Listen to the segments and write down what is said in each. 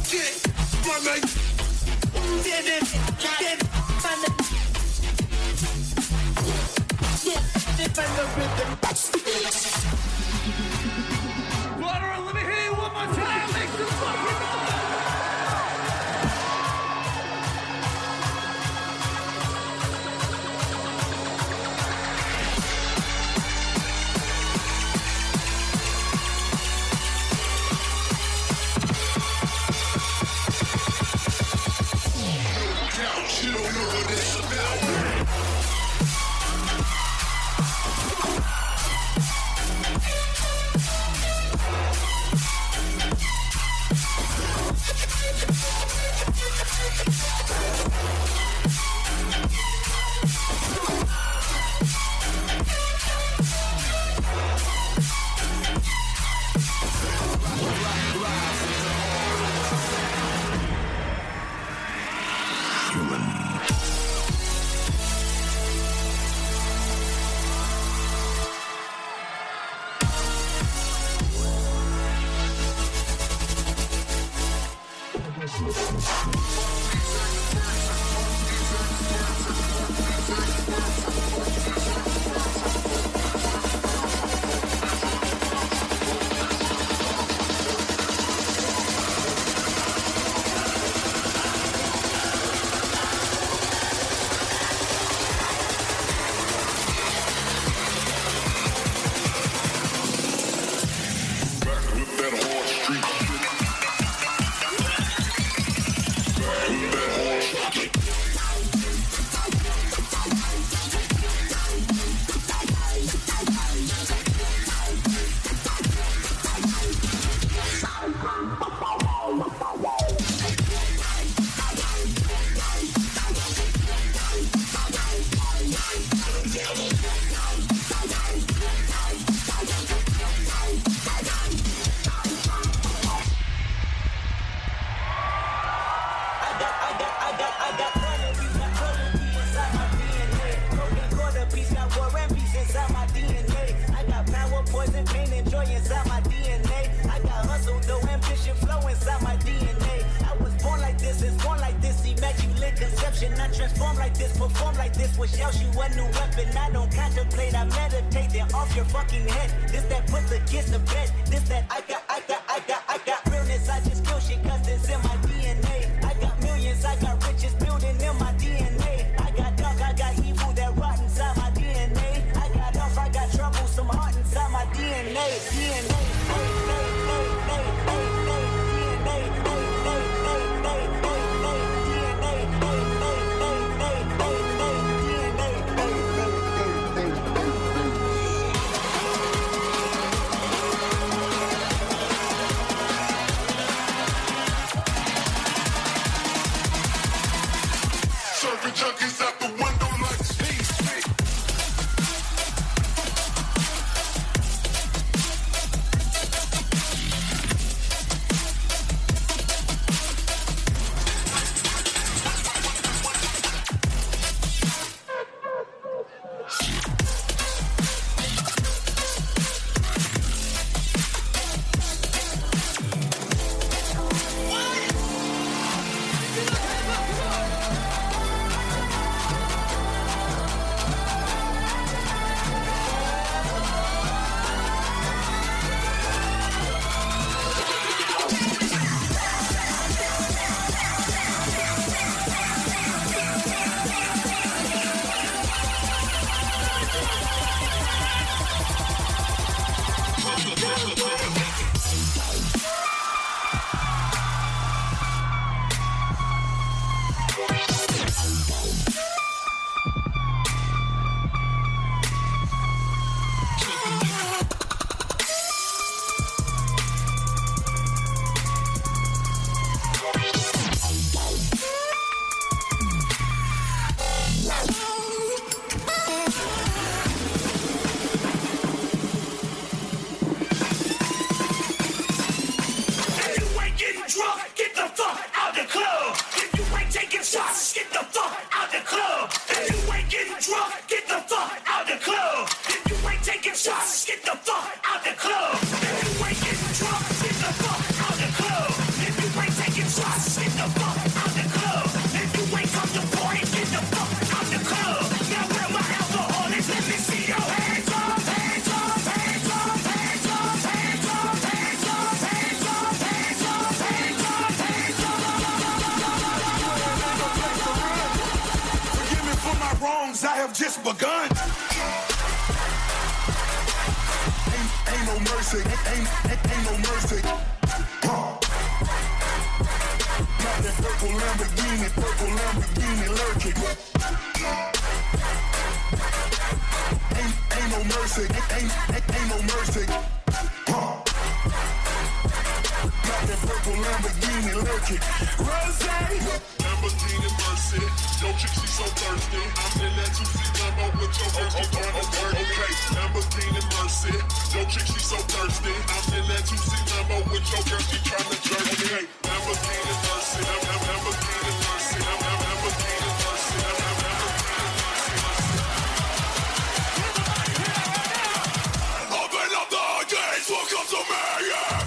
Water, let me hear you one more time. Make some fucking noise. You don't know what it's about. I transform like this, perform like this. Wish else you a new weapon. I don't contemplate, I meditate. Then off your fucking head. This that put the kids to bed. This that I got realness. I just kill shit cause it's in my DNA. I got millions, I got riches building in my DNA. I got dark, I got evil that rot inside my DNA. I got off, I got trouble, some heart inside my DNA. have just begun. Ain't no mercy, ain't no mercy. Got that purple Lamborghini lurking. Ain't no mercy, ain't no mercy. Got that purple Lamborghini lurking. Rose. Lamborghini Mercy, yo chick she so thirsty. I'm in that 2C Lambo with your girl, she tryna dirty. Okay, Lamborghini Mercy, yo chick she so thirsty. I'm in that 2C Lambo with your girl, she tryna dirty. Okay, Lamborghini Mercy, Lamborghini Mercy, Lamborghini Mercy, Open up the gates, welcome to me, yeah.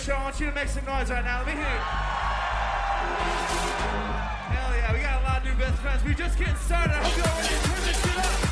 show. I want you to make some noise right now. Let me hear it. Hell yeah, we got a lot of new best friends. We're just getting started. I hope you're ready to turn this shit up.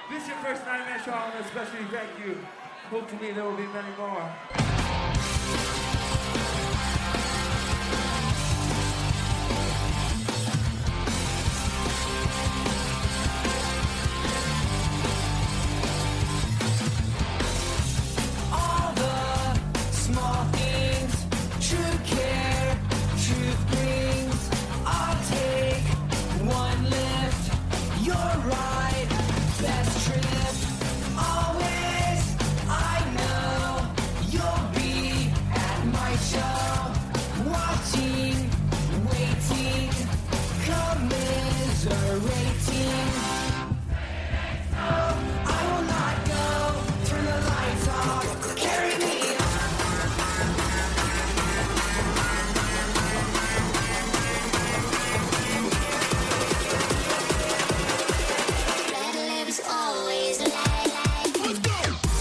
This is your first Nightmare Show, and especially thank you. Hopefully there will be many more. All the small things, true care, truth brings. I'll take one lift, you're right, best trip. Always, I know you'll be at my show, watching, waiting, commiserating. I will not go, turn the lights off, carry me on. Red lips always lie. Let's go.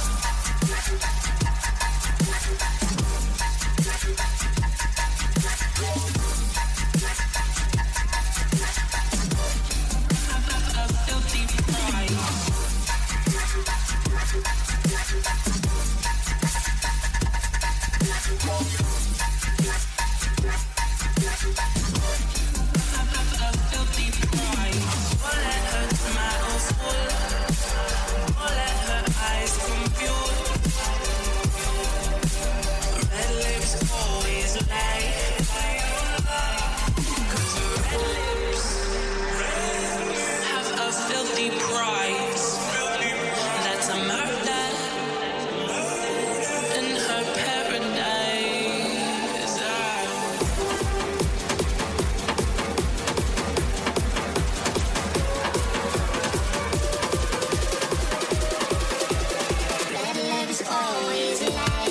Red lips always lie.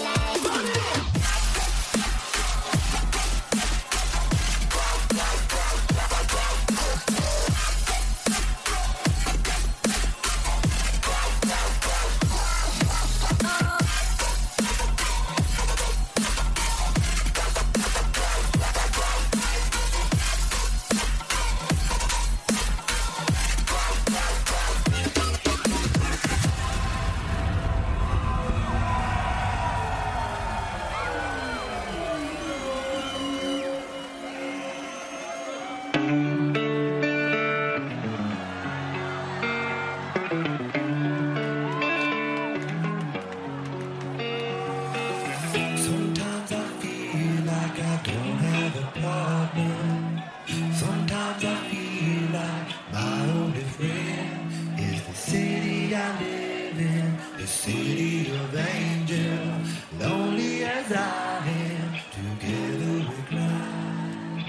Sometimes I feel like I don't have a problem. Sometimes I feel like my only friend is the city I live in, the city of angels. Lonely as I am, together we climb.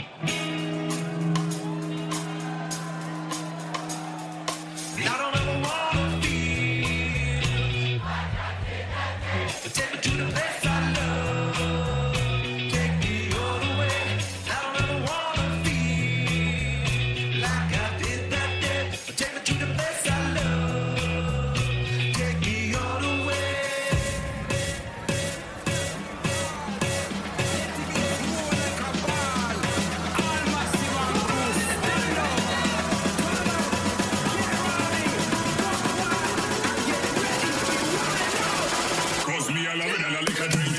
I don't ever wanna feel like I did that day. Take me to the place I love. Take me all the way. I don't ever wanna feel like I did that day. Take me to the place I love. Take me all the way. Cause me I love it and I like a drink.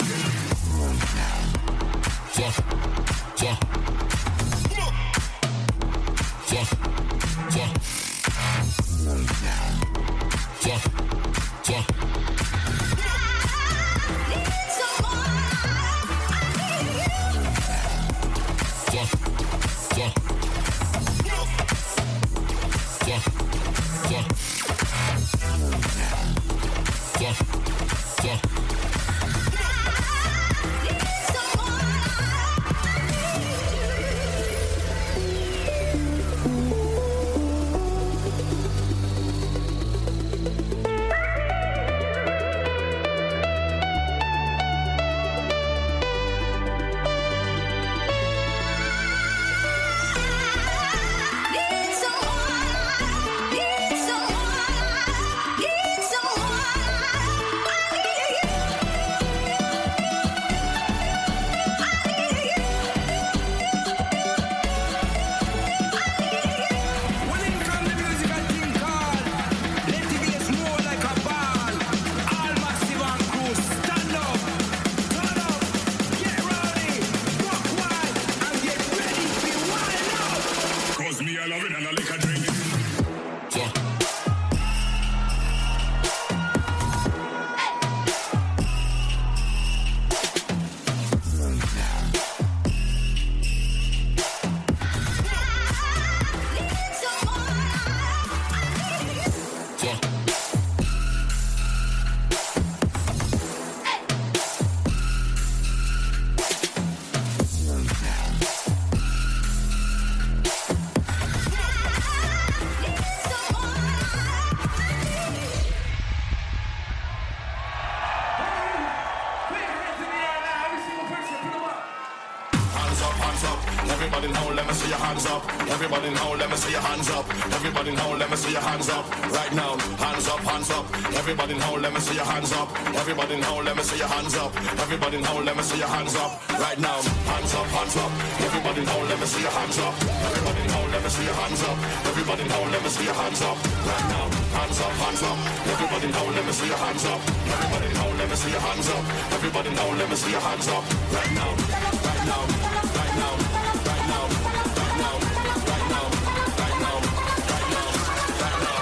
up. Everybody now, let me see your hands up. Everybody now, let me see your hands up. Everybody now, let me see your hands up. Right now, hands up, hands up. Everybody now, let me see your hands up. Everybody now, let me see your hands up. Everybody now, let me see your hands up. Right now, hands up, hands up. Everybody now, let me see your hands up. Everybody now, let me see your hands up. Everybody now, let me see your hands up. Right now, hands up, hands up. Everybody now, let me see your hands up. Everybody now, let me see your hands up. Everybody now, let me see your hands up. Right now, right now, right now, right now, right now, right now, right now, right now, right now.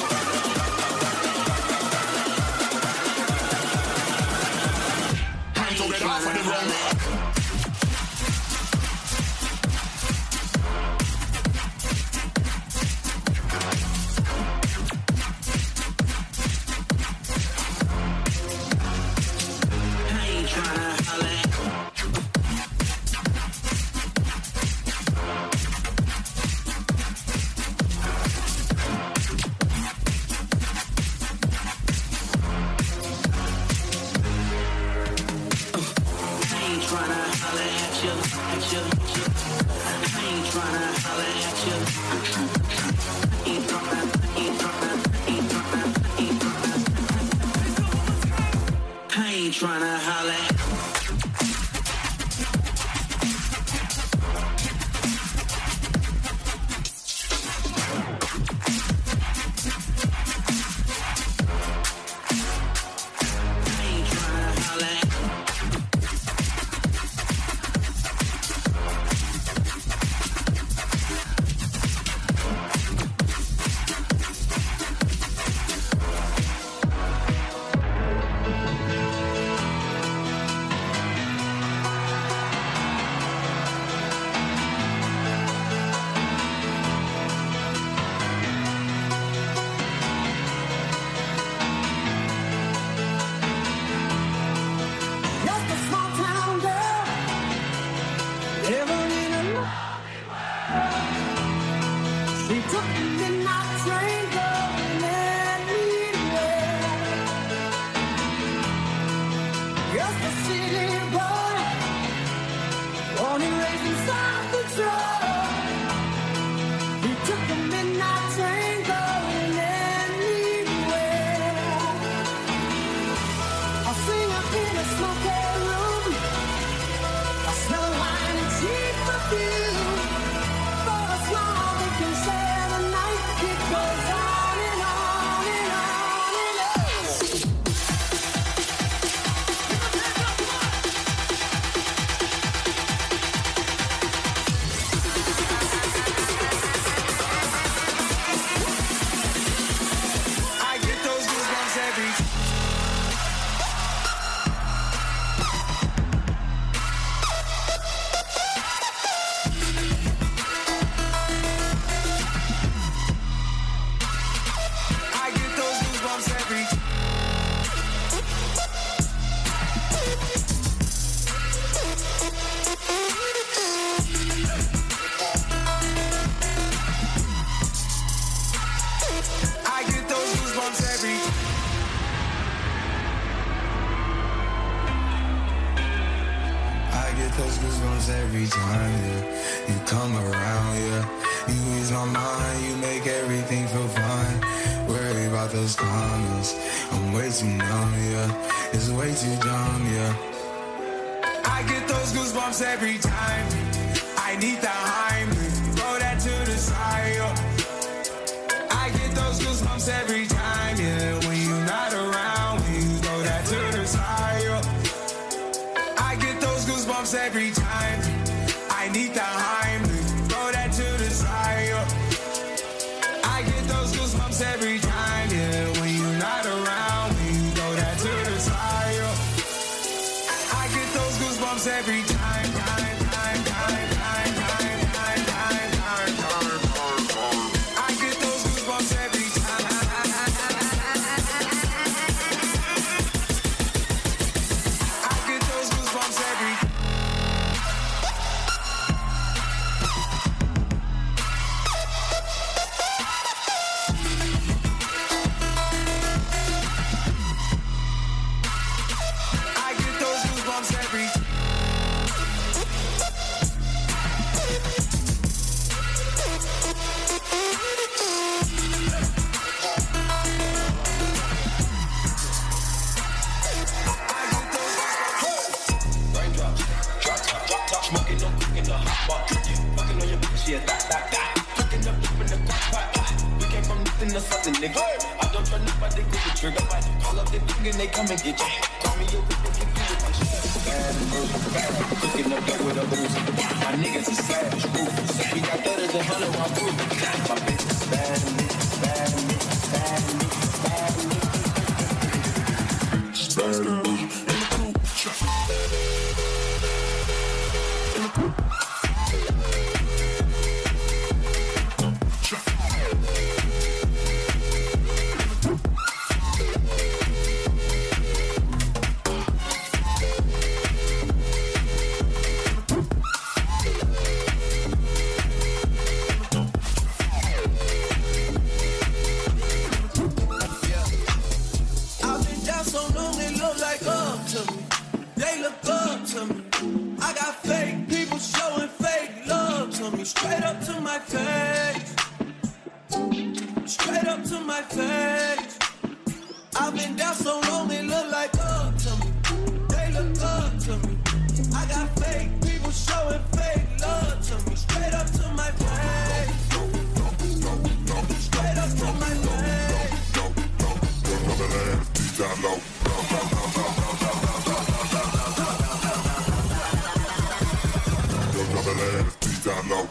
Hands on it off for the road. Tryna holler. those goosebumps every time, yeah. You come around, yeah. You ease my mind, you make everything feel fine. Worry about those comments, I'm way too numb, yeah. It's way too dumb, yeah. I get those goosebumps every time. I need the Heimlich, throw that to the side, yeah. I get those goosebumps every time, yeah. When you're not around, when you throw that to the side, yeah. I get those goosebumps every time. I need the Heimlich, throw that to the side, yeah. I get those goosebumps every time, yeah. When you're not around, when you throw that to the side, yeah. I get those goosebumps every time, I get those goosebumps every time. I get those goosebumps every time. I get those goosebumps every time. Fucking on your bitch, yeah, that. Cooking up in the crock pot. We came from nothing to something, nigga. I don't try nobody, grip the trigger. Call up the thing and they come and get you. Call me over, they get you with my shit. Bad, cooking up that with a booze. My niggas is savage, ruthless. We got better than 100 round proof. My bitch is bad, niggas, bad, niggas, bad, niggas, bad, niggas. Bad, niggas. Straight up to my face. Straight up to my face. I've been down so long they look like up to me. They look up to me. I got fake people showing fake love to me. Straight up to my face. Straight up to my face. Down low. Down low.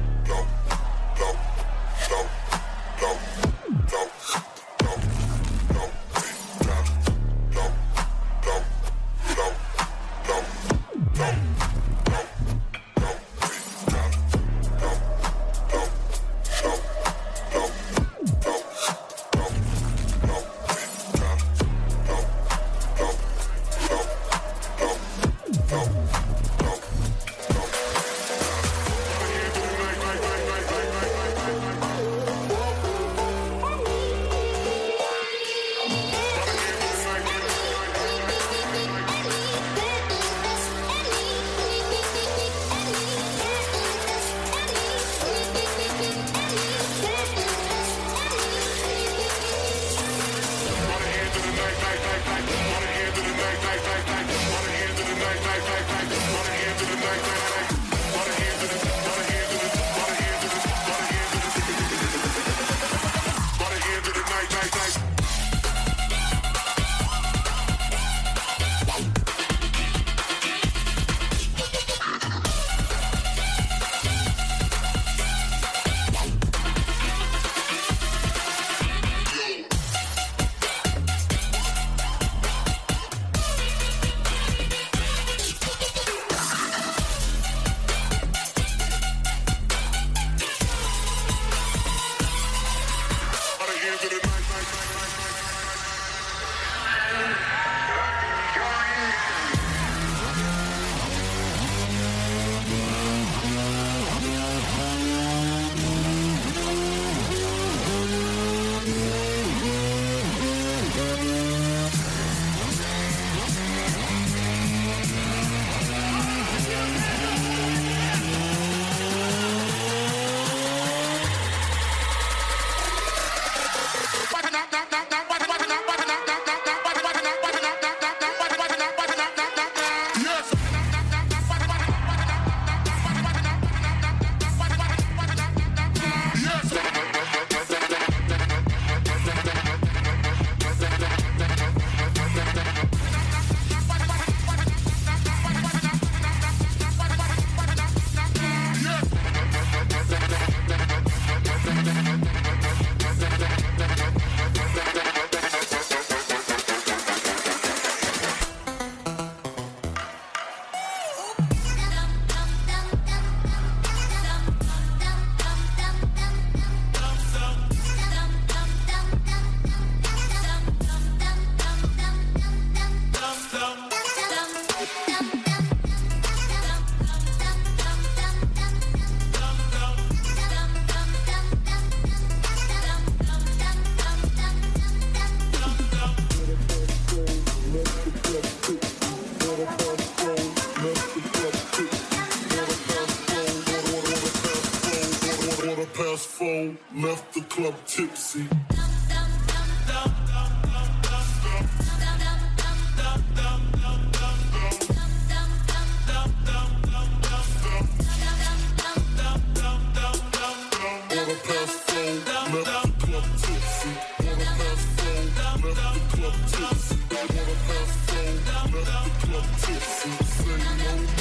past 4, left the club tipsy.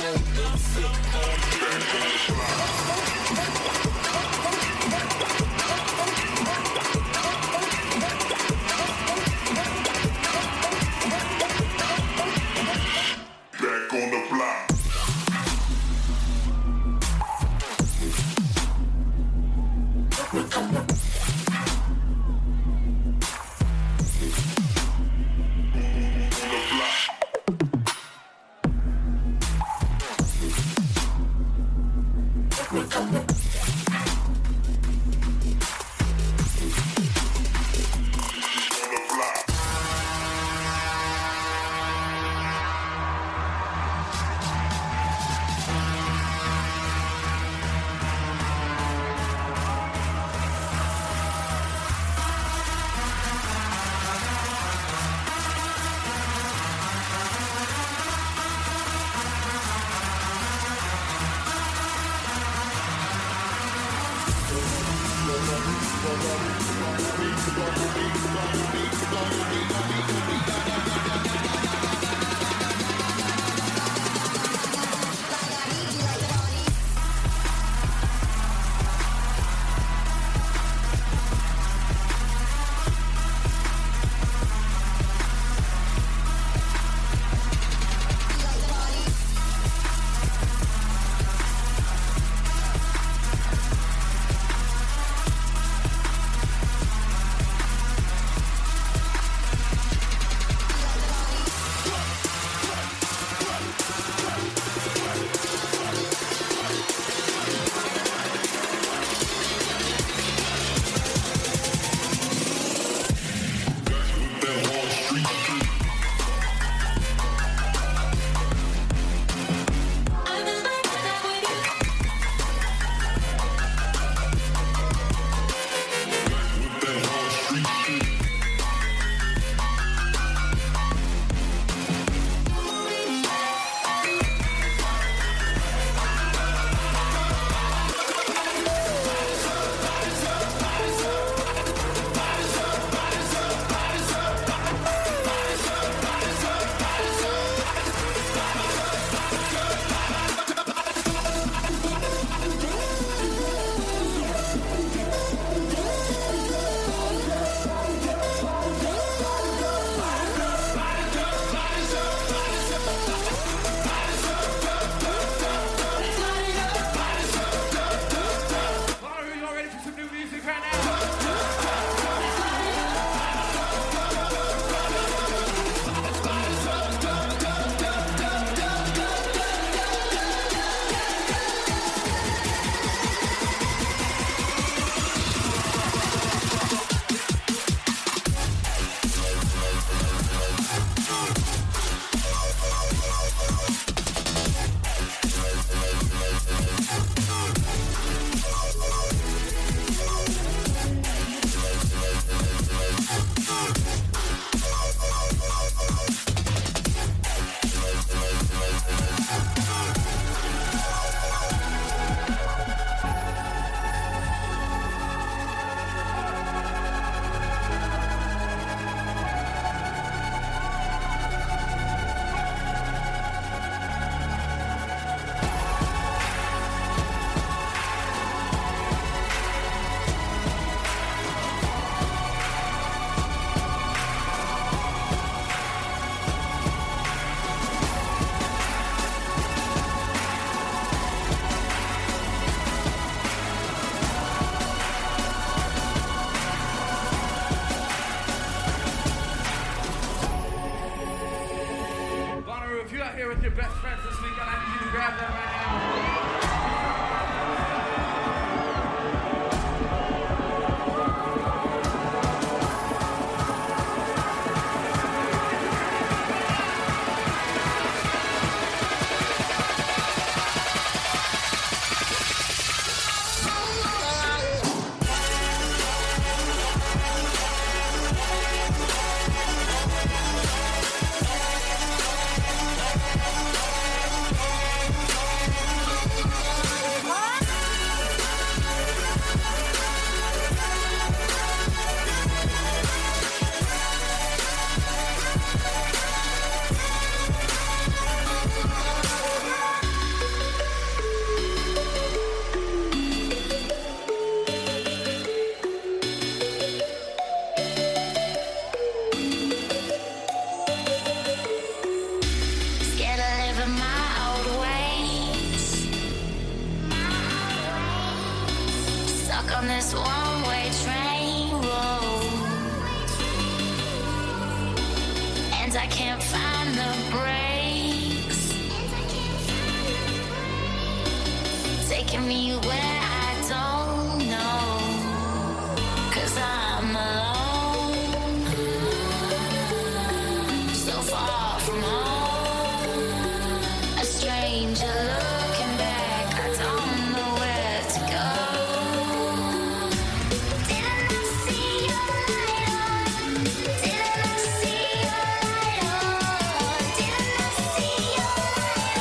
Back on the block. on this one-way train, whoa. And I can't find the brakes, taking me where I don't know, 'cause I'm alone, so far from home, a stranger looking back, I don't know where to go. Didn't I see your light on? Didn't I see your light on? Didn't I see your light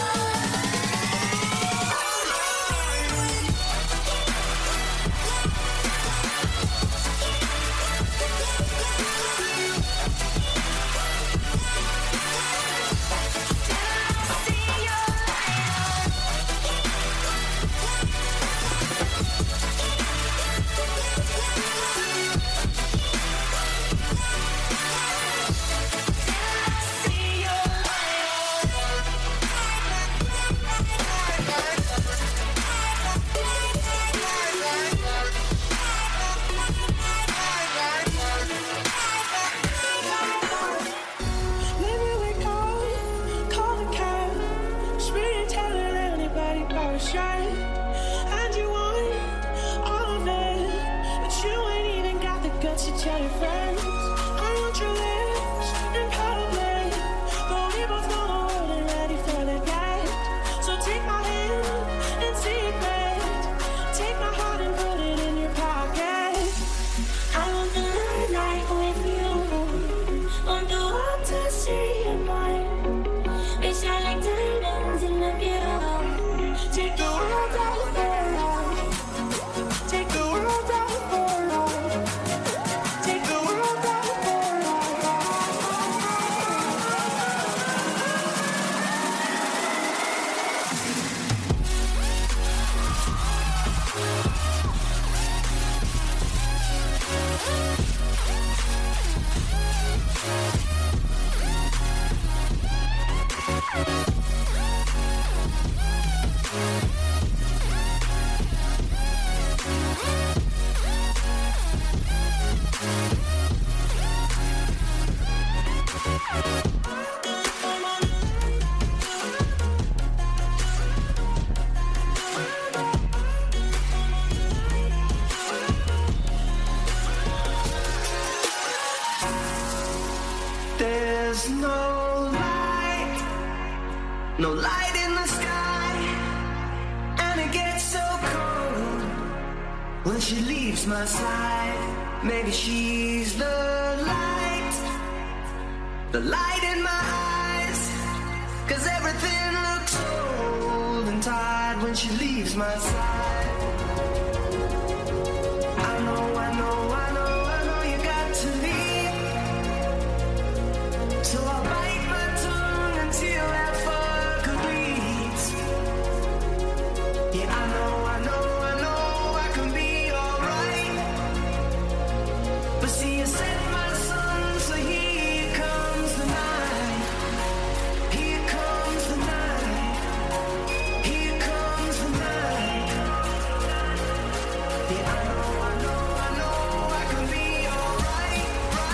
Maybe we call the cab. Scream, telling anybody about a shot. And you want all of it, but you ain't even got the guts to tell your friends. I want your lips in public, but we both know the world ain't ready for the gap. So take my hand in secret, take my heart and put it in your pocket. I want the night with you, want the world to see your mind. We shine like diamonds in the view. Take the world out for us. Take the world out for us. Take the world out for There's no light in the sky, and it gets so cold when she leaves my side. Maybe she's the light in my eyes, 'cause everything looks old and tired when she leaves my side. I know you got to leave, so I'll bite my tongue until that fucker bleeds. Yeah, I know I can be alright, but see, you set my sun, so here comes the night. Here comes the night. Here comes the night. Yeah, I know I can be alright.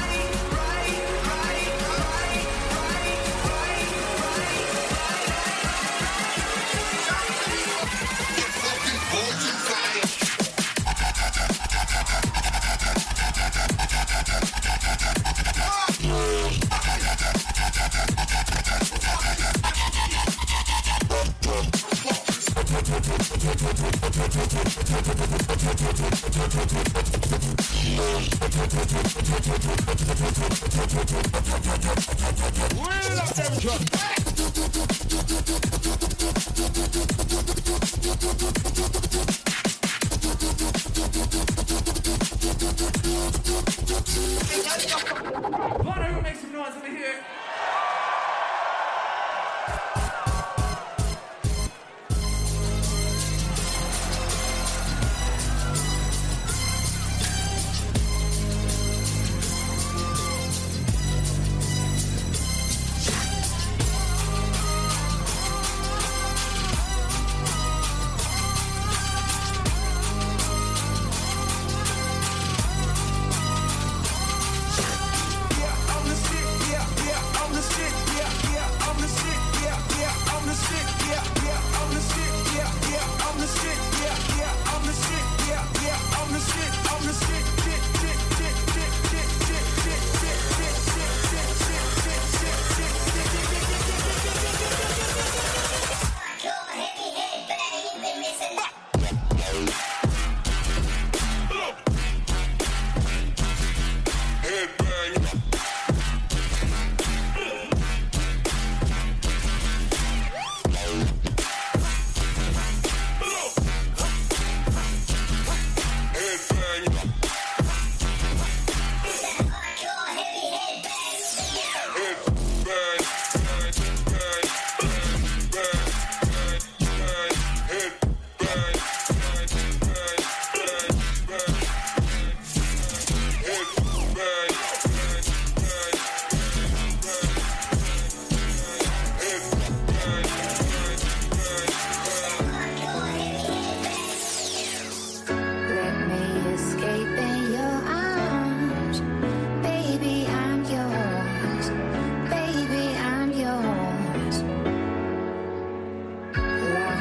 Whatever makes some noise over here.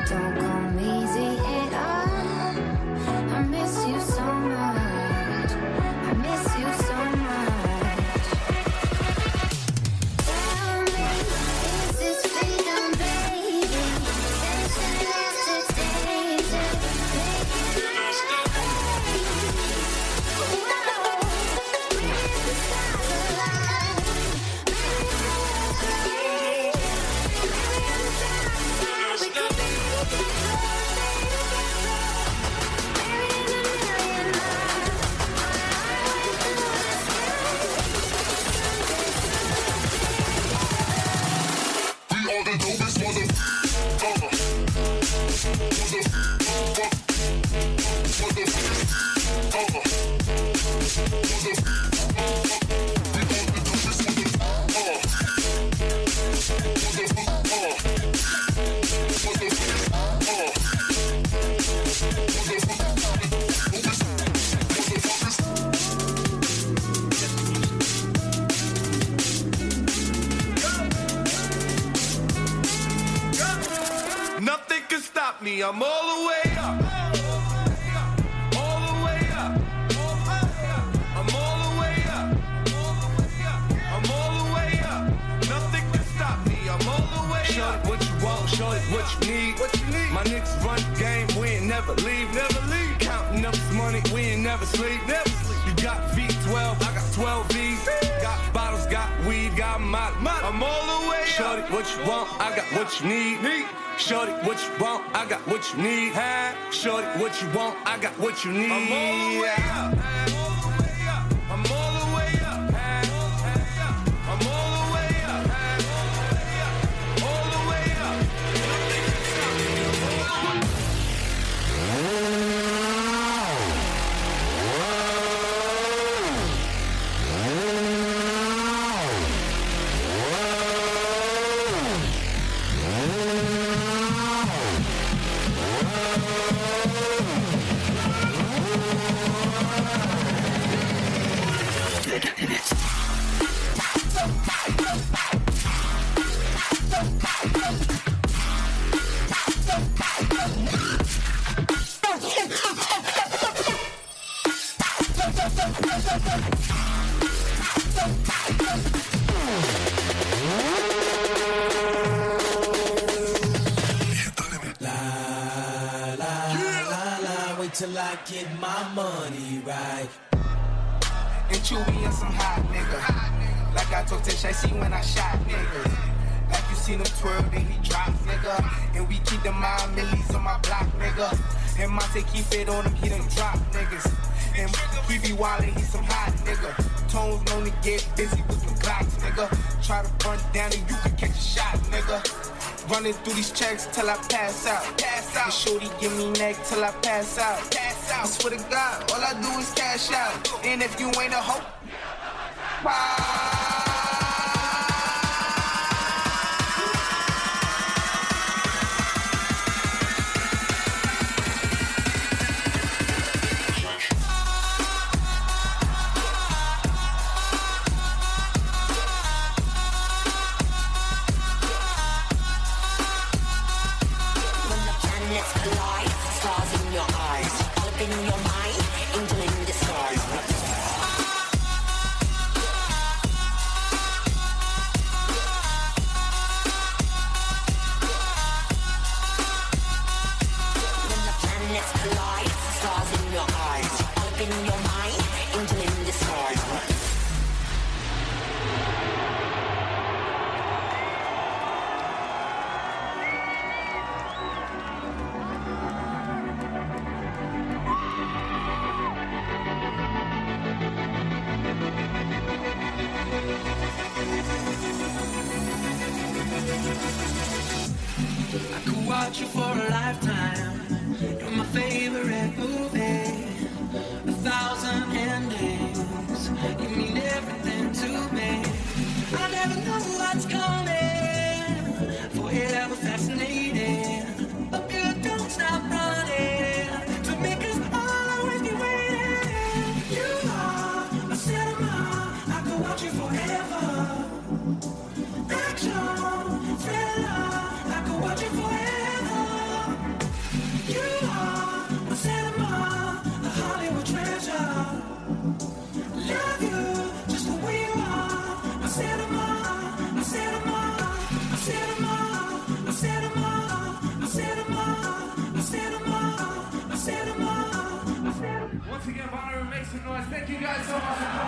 Don't come easy at all. I miss you so much. I miss you so much. Tell me, is this freedom, baby? Tension is danger. Nothing can stop me, I'm all the way up. All the way up. I'm all the way up. I'm all the way up. Nothing can stop me, I'm all the way up. Shorty, what you want, shorty, what you need. My niggas run the game, we ain't never leave. Counting up this money, we ain't never sleep. You got V12, I got 12 V's. Got bottles, got weed, got molly. I'm all the way up. Shorty, what you want, I got what you need. Shorty, what you want, I got what you need. Shorty, what you want, I got what you need. I'm all the way up. I'm all the way up. I'm all the way up. All the way up. Till I get my money right. And Chewy and some hot nigga. Like I told Tish, I see when I shot niggas. Like you seen him twirl, then he drop, nigga. And we keep the mind millies on my block, nigga. And Monte keep it on him, he done drop niggas. And he be wildin', he some hot nigga. Tones known to get busy with them Glocks, nigga. Try to run down and you can catch a shot, nigga. Running through these checks till I pass out. And shorty give me neck till I pass out. I swear to God, all I do is cash out. And if you ain't a hoe, watch you for a lifetime. You're my favorite movie. 1,000 Thank you guys so much.